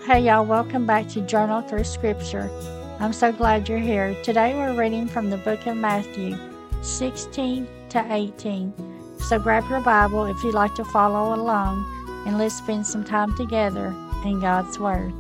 Hey y'all, welcome back to Journal Through Scripture. I'm so glad you're here. Today we're reading from the book of Matthew 16 to 18. So grab your Bible if you'd like to follow along and let's spend some time together in God's Word.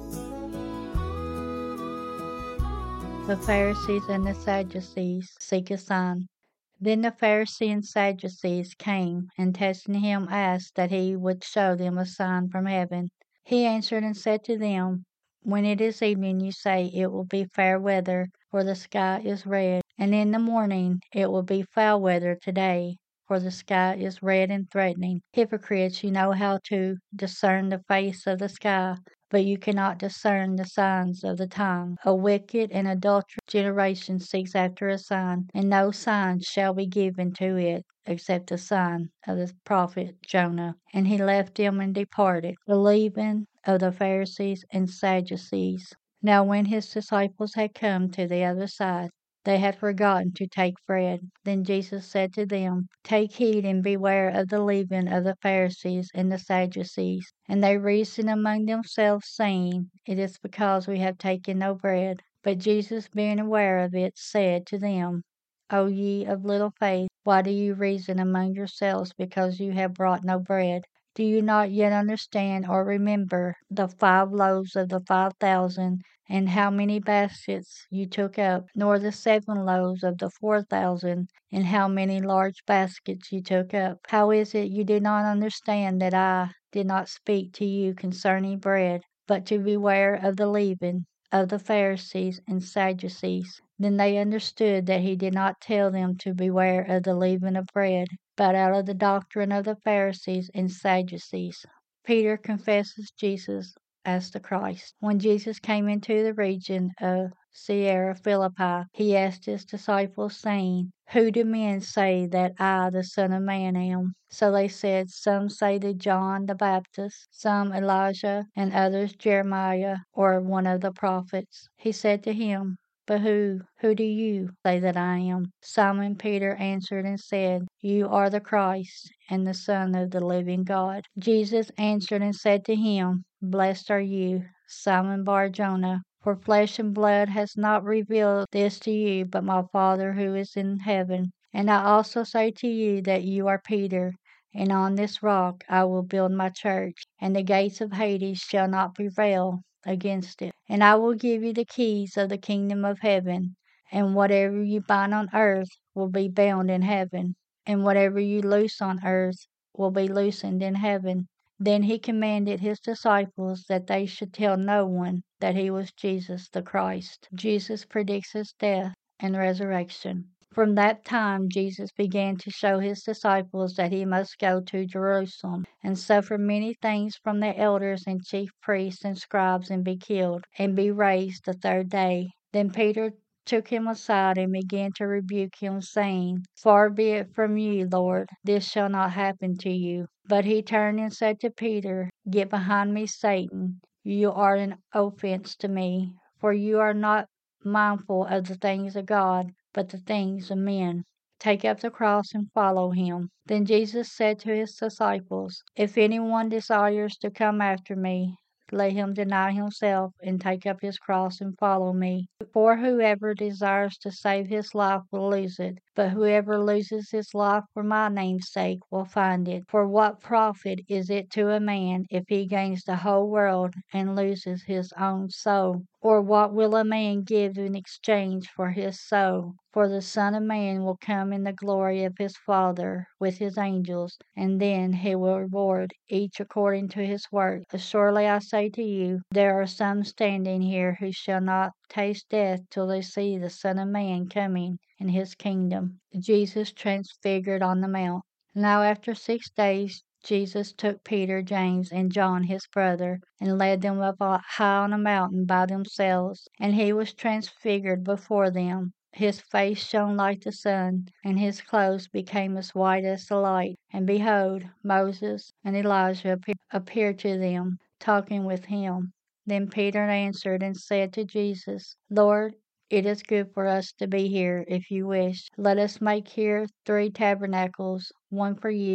The Pharisees and the Sadducees seek a sign. Then the Pharisees and Sadducees came and testing him asked that he would show them a sign from heaven. He answered and said to them, When it is evening, you say it will be fair weather, for the sky is red, and in the morning it will be foul weather today, for the sky is red and threatening. Hypocrites, you know how to discern the face of the sky, but you cannot discern the signs of the time. A wicked and adulterous generation seeks after a sign, and no sign shall be given to it except the sign of the prophet Jonah. And he left them and departed, the leaven of the Pharisees and Sadducees. Now when his disciples had come to the other side, they had forgotten to take bread. Then Jesus said to them, Take heed and beware of the leaven of the Pharisees and the Sadducees. And they reasoned among themselves, saying, It is because we have taken no bread. But Jesus, being aware of it, said to them, O ye of little faith, why do you reason among yourselves because you have brought no bread? Do you not yet understand or remember the 5 loaves of the 5,000, and how many baskets you took up, nor the 7 loaves of the 4,000, and how many large baskets you took up? How is it you do not understand that I did not speak to you concerning bread, but to beware of the leaven of the Pharisees and Sadducees? Then they understood that he did not tell them to beware of the leaven of bread, but out of the doctrine of the Pharisees and Sadducees. Peter confesses Jesus as the Christ. When Jesus came into the region of Caesarea Philippi, he asked his disciples, saying, Who do men say that I, the Son of Man, am? So they said, Some say that John the Baptist, some Elijah, and others Jeremiah, or one of the prophets. He said to him, But who do you say that I am? Simon Peter answered and said, You are the Christ, and the Son of the living God. Jesus answered and said to him, Blessed are you, Simon Bar-Jonah, for flesh and blood has not revealed this to you, but my Father who is in heaven. And I also say to you that you are Peter, and on this rock I will build my church, and the gates of Hades shall not prevail against it. And I will give you the keys of the kingdom of heaven, and whatever you bind on earth will be bound in heaven, and whatever you loose on earth will be loosened in heaven. Then he commanded his disciples that they should tell no one that he was Jesus the Christ. Jesus predicts his death and resurrection. From that time Jesus began to show his disciples that he must go to Jerusalem and suffer many things from the elders and chief priests and scribes and be killed and be raised the 3rd day. Then Peter took him aside and began to rebuke him, saying, Far be it from you, Lord, this shall not happen to you. But he turned and said to Peter, Get behind me, Satan. You are an offense to me, for you are not mindful of the things of God, but the things of men. Take up the cross and follow him. Then Jesus said to his disciples, If anyone desires to come after me, let him deny himself and take up his cross and follow me. For whoever desires to save his life will lose it, but whoever loses his life for my name's sake will find it. For what profit is it to a man if he gains the whole world and loses his own soul? Or what will a man give in exchange for his soul? For the Son of Man will come in the glory of his Father with his angels, and then he will reward each according to his work. Surely I say to you, there are some standing here who shall not taste death till they see the Son of Man coming in his kingdom. Jesus transfigured on the mount. Now after 6 days Jesus took Peter, James, and John his brother, and led them up high on a mountain by themselves, and he was transfigured before them. His face shone like the sun, and his clothes became as white as the light. And behold, Moses and Elijah appeared to them, talking with him. Then Peter answered and said to Jesus, Lord, it is good for us to be here. If you wish, let us make here 3 tabernacles, one for you,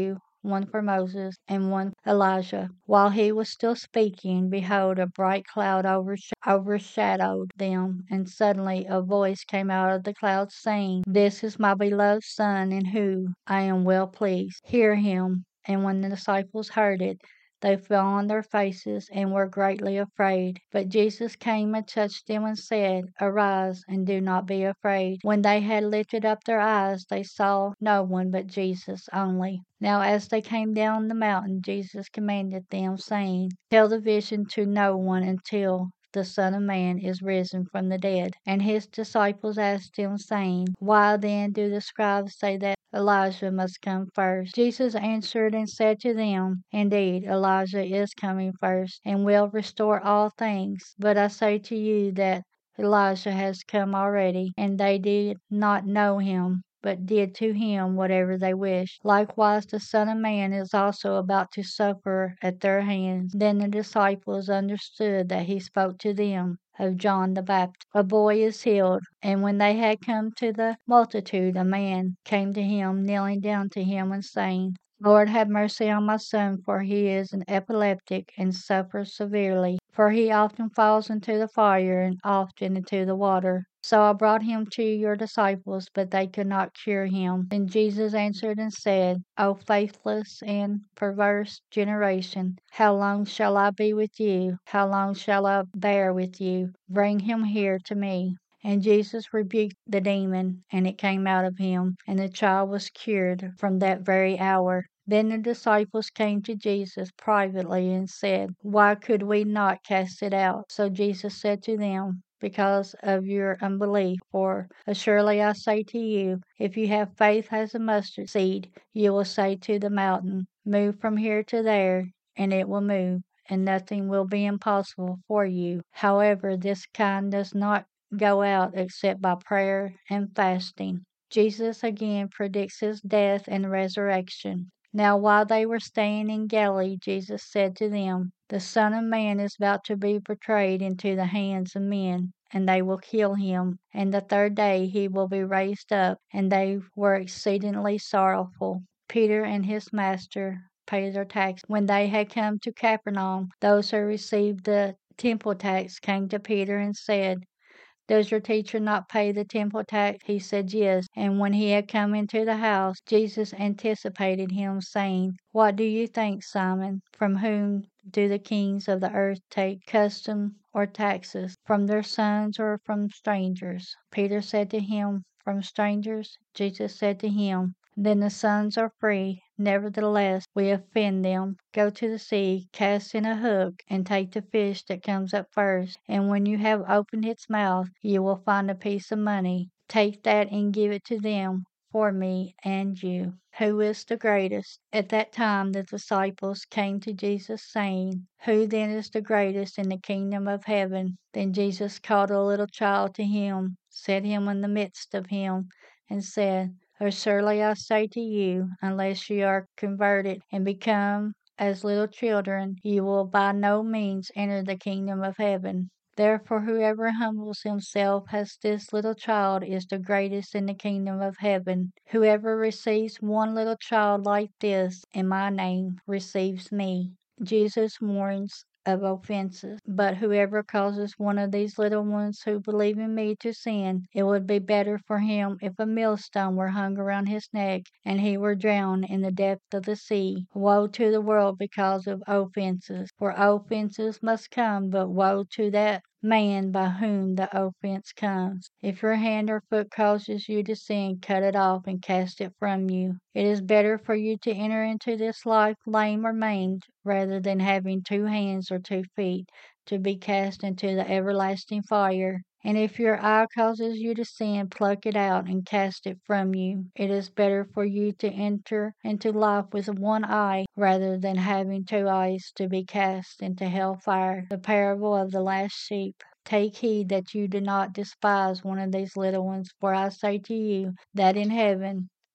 one for Moses, and one for Elijah. While he was still speaking, behold, a bright cloud overshadowed them, and suddenly a voice came out of the cloud, saying, This is my beloved Son, in whom I am well pleased. Hear him. And when the disciples heard it, they fell on their faces and were greatly afraid. But Jesus came and touched them and said, Arise, and do not be afraid. When they had lifted up their eyes, they saw no one but Jesus only. Now as they came down the mountain, Jesus commanded them, saying, Tell the vision to no one until the Son of Man is risen from the dead. And his disciples asked him, saying, Why then do the scribes say that Elijah must come first? Jesus answered and said to them, Indeed, Elijah is coming first, and will restore all things. But I say to you that Elijah has come already, and they did not know him, but did to him whatever they wished. Likewise the Son of Man is also about to suffer at their hands. Then the disciples understood that he spoke to them of John the Baptist. A boy is healed. And when they had come to the multitude, a man came to him, kneeling down to him and saying, Lord, have mercy on my son, for he is an epileptic and suffers severely. For he often falls into the fire and often into the water. So I brought him to your disciples, but they could not cure him. Then Jesus answered and said, O faithless and perverse generation, how long shall I be with you? How long shall I bear with you? Bring him here to me. And Jesus rebuked the demon, and it came out of him, and the child was cured from that very hour. Then the disciples came to Jesus privately and said, Why could we not cast it out? So Jesus said to them, Because of your unbelief. For assuredly I say to you, if you have faith as a mustard seed, you will say to the mountain, Move from here to there, and it will move, and nothing will be impossible for you. However, this kind does not go out except by prayer and fasting. Jesus again predicts his death and resurrection. Now while they were staying in Galilee, Jesus said to them, The Son of Man is about to be betrayed into the hands of men, and they will kill him, and the third day he will be raised up. And they were exceedingly sorrowful. Peter and his master paid their tax. When they had come to Capernaum, those who received the temple tax came to Peter and said, Does your teacher not pay the temple tax? He said, Yes. And when he had come into the house, Jesus anticipated him, saying, What do you think, Simon? From whom do the kings of the earth take custom or taxes? From their sons or from strangers? Peter said to him, From strangers. Jesus said to him, Then the sons are free. Nevertheless, we offend them. Go to the sea, cast in a hook, and take the fish that comes up first. And when you have opened its mouth, you will find a piece of money. Take that and give it to them for me and you. Who is the greatest? At that time the disciples came to Jesus, saying, Who then is the greatest in the kingdom of heaven? Then Jesus called a little child to him, set him in the midst of him, and said, Surely I say to you, unless you are converted and become as little children, you will by no means enter the kingdom of heaven. Therefore, whoever humbles himself as this little child is the greatest in the kingdom of heaven. Whoever receives one little child like this in my name receives me. Jesus warns of offenses. But whoever causes one of these little ones who believe in me to sin, it would be better for him if a millstone were hung around his neck and he were drowned in the depth of the sea. Woe to the world because of offenses, for offenses must come, but woe to that man by whom the offense comes. If your hand or foot causes you to sin, cut it off and cast it from you. It is better for you to enter into this life lame or maimed, rather than having 2 hands or 2 feet, to be cast into the everlasting fire. And if your eye causes you to sin, pluck it out and cast it from you. It is better for you to enter into life with 1 eye, rather than having 2 eyes to be cast into hell fire. The parable of the last sheep. Take heed that you do not despise one of these little ones, for I say to you that in heaven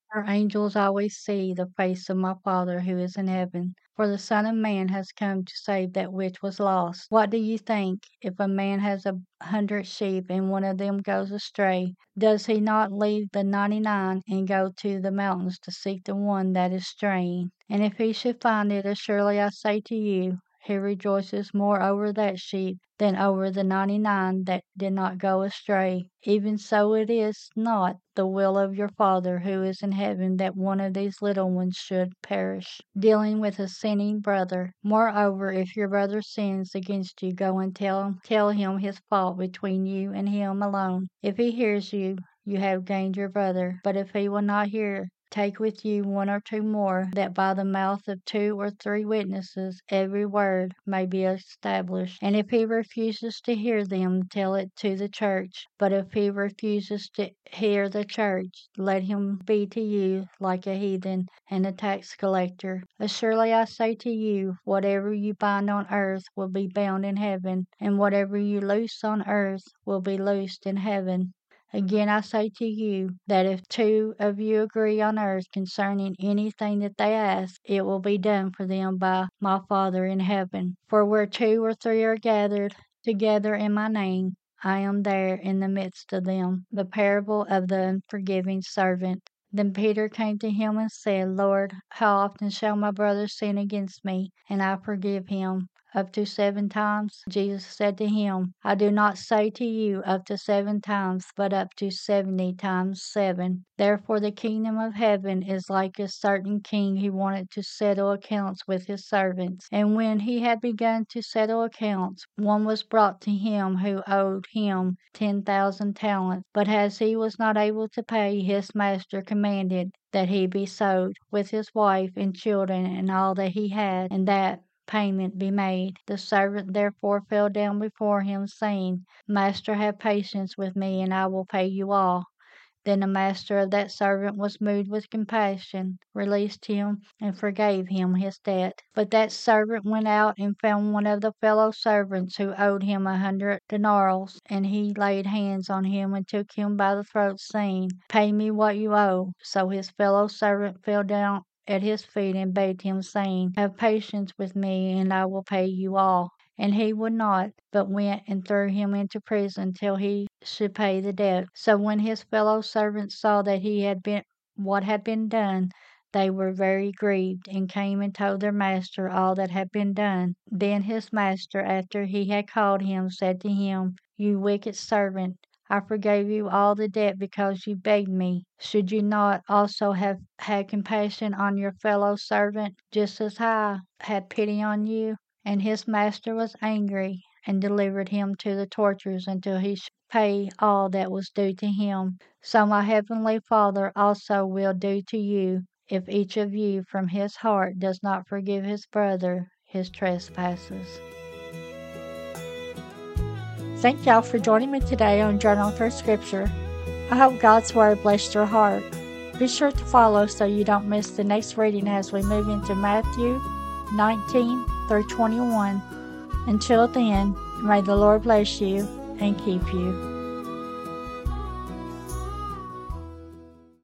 Our angels always see the face of my Father who is in heaven. For the Son of Man has come to save that which was lost. What do you think? If a man has 100 sheep and one of them goes astray, does he not leave the 99 and go to the mountains to seek the one that is straying? And if he should find it, surely I say to you, he rejoices more over that sheep than over the 99 that did not go astray. Even so it is not the will of your Father who is in heaven that one of these little ones should perish. Dealing with a sinning brother. Moreover, if your brother sins against you, go and tell him his fault between you and him alone. If he hears you, you have gained your brother. But if he will not hear, take with you one or two more, that by the mouth of 2 or 3 witnesses every word may be established. And if he refuses to hear them, tell it to the church. But if he refuses to hear the church, let him be to you like a heathen and a tax collector. Surely I say to you, whatever you bind on earth will be bound in heaven, and whatever you loose on earth will be loosed in heaven. Again I say to you, that if 2 of you agree on earth concerning anything that they ask, it will be done for them by my Father in heaven. For where 2 or 3 are gathered together in my name, I am there in the midst of them. The parable of the unforgiving servant. Then Peter came to him and said, Lord, how often shall my brother sin against me, and I forgive him? Up to 7 times? Jesus said to him, I do not say to you up to 7 times, but up to 70 times 7. Therefore the kingdom of heaven is like a certain king who wanted to settle accounts with his servants. And when he had begun to settle accounts, one was brought to him who owed him 10,000 talents. But as he was not able to pay, his master commanded that he be sold, with his wife and children and all that he had, and that payment be made. The servant therefore fell down before him, saying, Master, have patience with me, and I will pay you all. Then the master of that servant was moved with compassion, released him, and forgave him his debt. But that servant went out and found one of the fellow servants who owed him 100 denarii, and he laid hands on him and took him by the throat, saying, Pay me what you owe. So his fellow servant fell down at his feet and begged him, saying, Have patience with me, and I will pay you all. And he would not, but went and threw him into prison till he should pay the debt. So when his fellow servants saw that what had been done, they were very grieved, and came and told their master all that had been done. Then his master, after he had called him, said to him, You wicked servant, I forgave you all the debt because you begged me. Should you not also have had compassion on your fellow servant, just as I had pity on you? And his master was angry, and delivered him to the torturers until he should pay all that was due to him. So my heavenly Father also will do to you, if each of you from his heart does not forgive his brother his trespasses. Thank y'all for joining me today on Journal Through Scripture. I hope God's Word blessed your heart. Be sure to follow so you don't miss the next reading as we move into Matthew 19 through 21. Until then, may the Lord bless you and keep you.